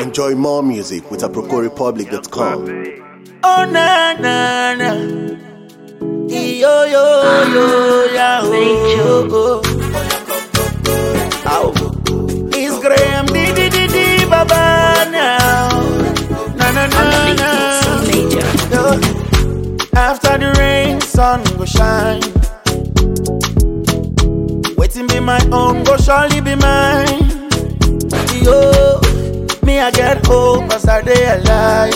Enjoy more music with AprocoRepublic.com. Oh na na na, yo yo yo ya oh. It's Graham D Baba now. Na na na na. After the rain, sun go shine. Waiting be my own, go surely be mine. Yo. Me I get hope as I day alive.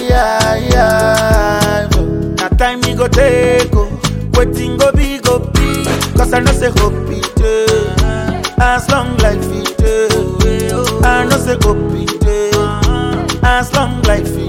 Now time me go take waiting go be. Cause I know say hope it as long like fit. I know say hope it as long like fit.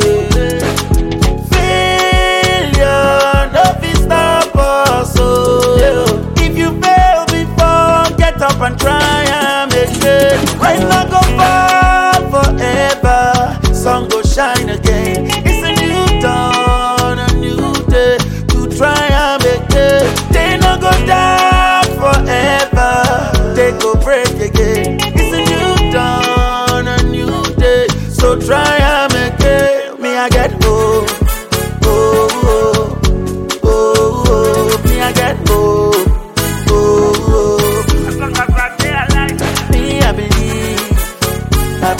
Failure no fit stop us. If you fail before, get up and try and make it. Right now go far forever, sun go shine again. It's a new dawn, a new day to try and make it. They no go down forever, they go break again. It's a new dawn, a new day, so try and make it. Me I get hope, oh oh oh oh. Me I get hope, oh oh. As long as I stay alive, me I believe. I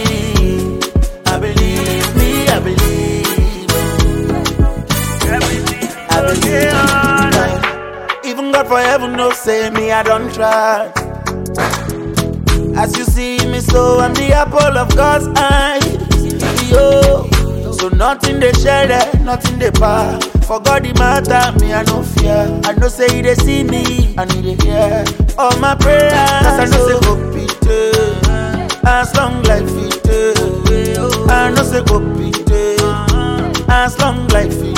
believe. Even God for heaven no say me I don't try. As you see me so I'm the apple of God's eye. Yo, so nothing they share, nothing they buy. For God the matter, me I no fear. I know say they see me, I need to hear all my prayers. Cause I know say hope it as long like fit. I know say go beat as long like fit.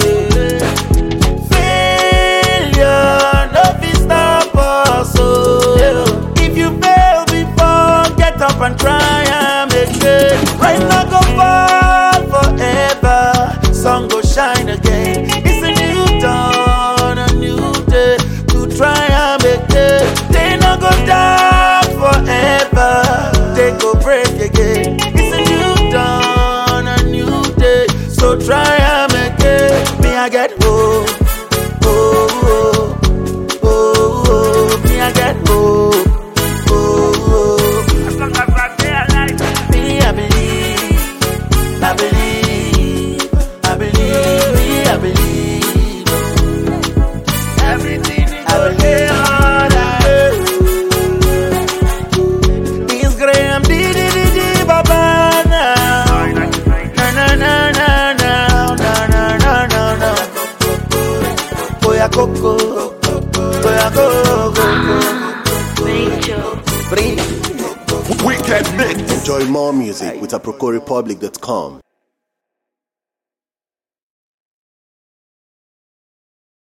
Failure no fit stop us. If you fail before, get up and try and make it. Right now go far forever, sun go shine again. It's a new dawn, a new day to try and make it. They no go down forever, they go break again. It's a new dawn, a new day, so try and make it. Me I get hope, oh oh oh oh. Me I get hope, oh oh. As long as I stay alive, me I believe. Me I believe. Everything is okay. Coco, Enjoy more music with AprocoRepublic.com.